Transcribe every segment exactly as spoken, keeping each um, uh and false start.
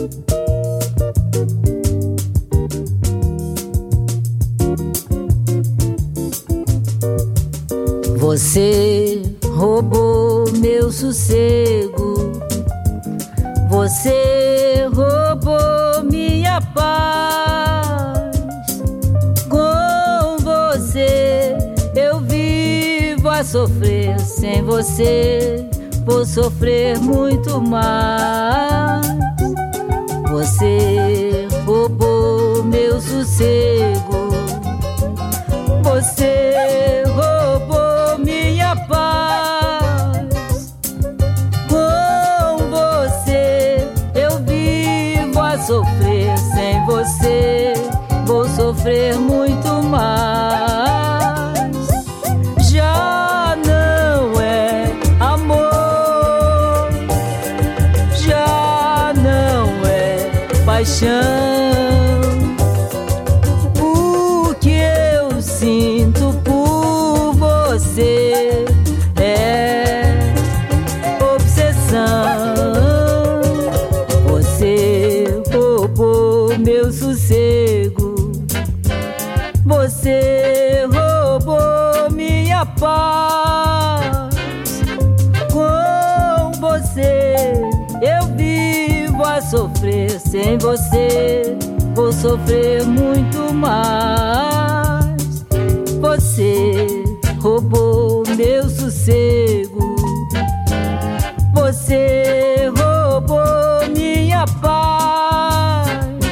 Você roubou meu sossego, você roubou minha paz. Com você eu vivo a sofrer, sem você vou sofrer muito mais. Você roubou meu sossego, você roubou minha paz. Com você eu vivo a sofrer, sem você vou sofrer muito mais. Já não é amor, já não é paixão. O que eu sinto por você é obsessão. Você roubou meu sossego, você roubou minha paz. Com você eu vivo a sofrer, sem você vou sofrer muito mais. Você roubou meu sossego, você roubou minha paz.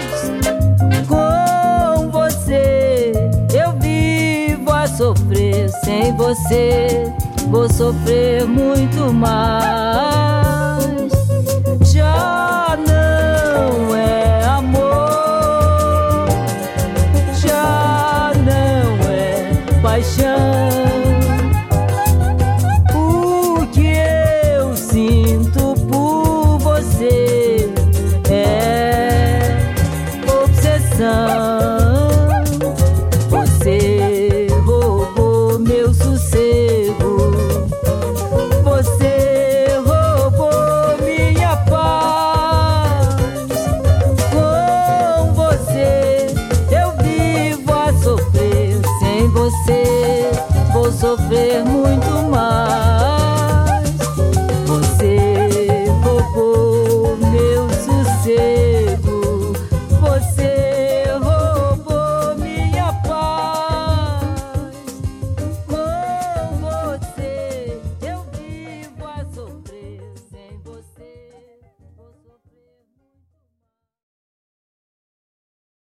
Com você eu vivo a sofrer, sem você vou sofrer muito mais. Já não é amor, já não é paixão. O que eu sinto por você é obsessão. Você roubou meu sossego, você roubou minha paz. Com você eu vivo a sofrer, sem você vou sofrer muito